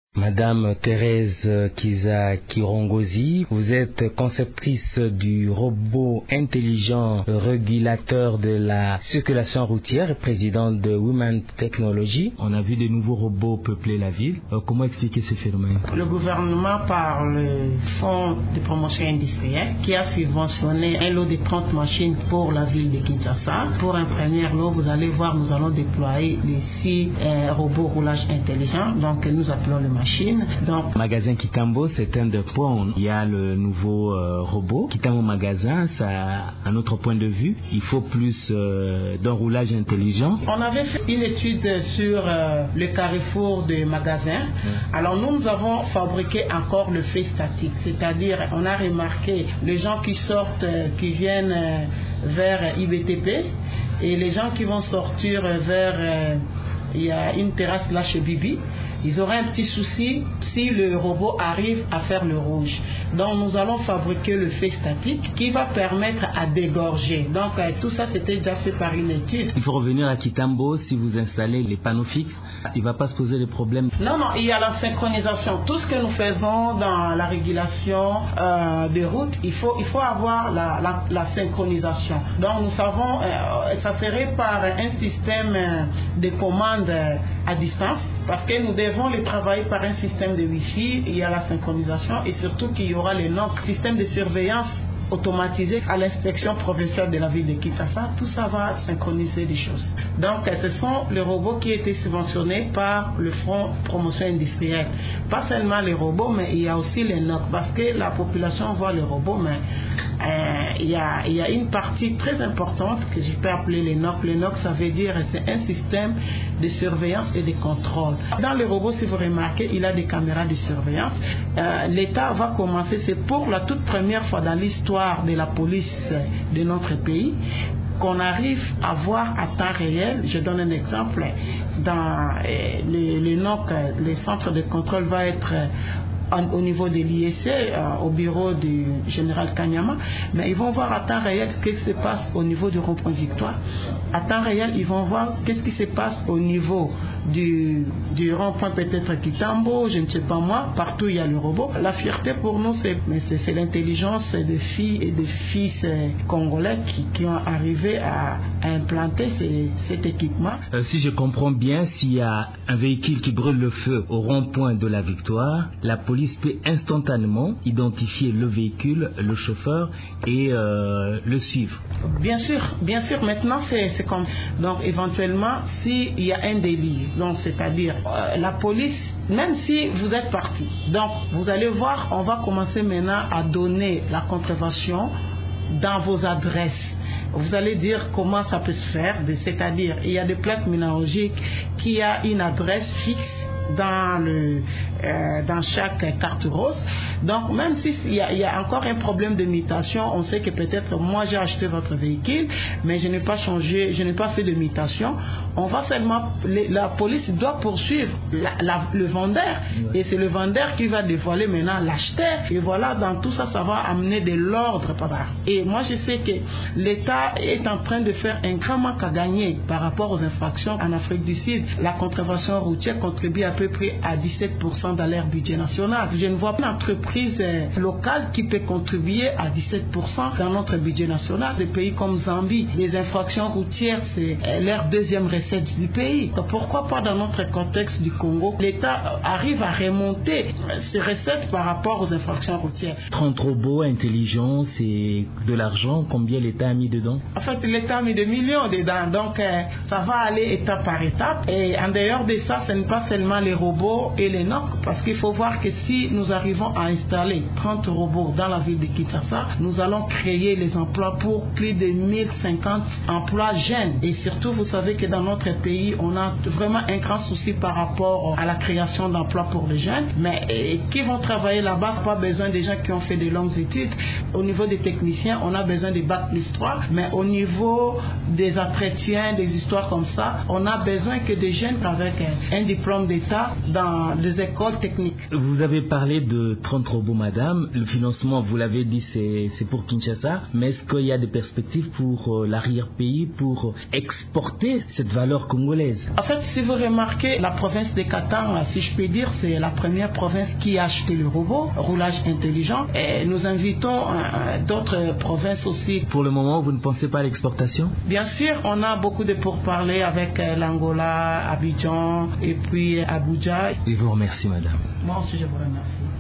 Madame Thérèse Kiza Kirongozi, vous êtes conceptrice du robot intelligent régulateur de la circulation routière et présidente de Women Technology. On a vu de nouveaux robots peupler la ville. Comment expliquer ce phénomène? Le gouvernement, par le Fonds de promotion industrielle, qui a subventionné un lot de 30 machines pour la ville de Kinshasa. Pour un premier lot, vous allez voir, nous allons déployer les 6 robots roulage intelligent, donc nous appelons le machine. Donc, Magasin Kitambo, c'est un des points. Il y a le nouveau robot. Kitambo Magasin, ça a un autre point de vue. Il faut plus d'un roulage intelligent. On avait fait une étude sur le carrefour des magasins. Alors nous avons fabriqué encore le fait statique, c'est-à-dire on a remarqué les gens qui sortent, qui viennent vers IBTP et les gens qui vont sortir vers, il y a une terrasse là chez Bibi. Ils auraient un petit souci si le robot arrive à faire le rouge. Donc nous allons fabriquer le fait statique qui va permettre à dégorger. Donc tout ça c'était déjà fait par une étude. Il faut revenir à Kitambo, si vous installez les panneaux fixes, il ne va pas se poser de problème. Non, il y a la synchronisation. Tout ce que nous faisons dans la régulation des routes, il faut avoir la synchronisation. Donc nous savons, ça serait par un système de commande à distance. Parce que nous devons les travailler par un système de Wi-Fi, il y a la synchronisation et surtout qu'il y aura le système de surveillance automatisé à l'inspection provinciale de la ville de Kinshasa. Tout ça va synchroniser les choses. Donc ce sont les robots qui étaient subventionnés par le Fonds promotion industrielle. Pas seulement les robots, mais il y a aussi les NOC. Parce que la population voit les robots, mais il y a une partie très importante que je peux appeler les NOC. Les NOC, ça veut dire c'est un système de surveillance et de contrôle. Dans les robots, si vous remarquez, il y a des caméras de surveillance. L'État va commencer, c'est pour la toute première fois dans l'histoire de la police de notre pays qu'on arrive à voir à temps réel. Je donne un exemple. Dans les NOC, les centres de contrôle va être au niveau de l'IEC, au bureau du général Kanyama, mais ils vont voir à temps réel ce qui se passe au niveau du rond-point Victoire. À temps réel, ils vont voir qu'est-ce qui se passe au niveau du rond-point peut-être Kitambo, je ne sais pas moi, partout il y a le robot. La fierté pour nous, c'est l'intelligence des filles et des fils congolais qui ont arrivé à implanter cet équipement. Si je comprends bien, s'il y a un véhicule qui brûle le feu au rond-point de la Victoire, la police peut instantanément identifier le véhicule, le chauffeur et le suivre. Bien sûr. Maintenant, c'est comme... Donc, éventuellement, s'il y a un délit, donc c'est-à-dire la police, même si vous êtes parti, donc vous allez voir, on va commencer maintenant à donner la contravention dans vos adresses. Vous allez dire comment ça peut se faire, c'est-à-dire il y a des plaques minéralogiques qui a une adresse fixe dans chaque carte rose. Donc même s'il y a encore un problème de mutation, on sait que peut-être moi j'ai acheté votre véhicule, mais je n'ai pas changé, je n'ai pas fait de mutation. On va seulement, la police doit poursuivre le vendeur, et c'est le vendeur qui va dévoiler maintenant l'acheteur. Et voilà, dans tout ça, ça va amener de l'ordre. Et moi je sais que l'État est en train de faire un grand manque à gagner par rapport aux infractions en Afrique du Sud. La contravention routière contribue à peu près à 17% dans leur budget national. Je ne vois pas une entreprise locale qui peut contribuer à 17% dans notre budget national. Des pays comme Zambie, les infractions routières, c'est leur deuxième recette du pays. Donc pourquoi pas dans notre contexte du Congo, l'État arrive à remonter ses recettes par rapport aux infractions routières. 30 robots intelligents, c'est de l'argent. Combien l'État a mis dedans? En fait, l'État a mis des millions dedans. Donc ça va aller étape par étape. Et en dehors de ça, ce n'est pas seulement les robots et les NOC, parce qu'il faut voir que si nous arrivons à installer 30 robots dans la ville de Kinshasa, nous allons créer les emplois pour plus de 1050 emplois jeunes. Et surtout, vous savez que dans notre pays, on a vraiment un grand souci par rapport à la création d'emplois pour les jeunes, mais qui vont travailler là-bas, pas besoin des gens qui ont fait de longues études. Au niveau des techniciens, on a besoin des bac plus 3, mais au niveau des entretiens, des histoires comme ça, on a besoin que des jeunes avec un diplôme d'État dans des écoles support technique. Vous avez parlé de 30 robots, madame. Le financement, vous l'avez dit, c'est pour Kinshasa. Mais est-ce qu'il y a des perspectives pour l'arrière-pays pour exporter cette valeur congolaise? En fait, si vous remarquez, la province de Katanga, si je peux dire, c'est la première province qui a acheté le robot, roulage intelligent. Et nous invitons d'autres provinces aussi. Pour le moment, vous ne pensez pas à l'exportation? Bien sûr, on a beaucoup de pourparlers avec l'Angola, Abidjan et puis Abuja. Je vous remercie, madame. Moi aussi, je vous remercie.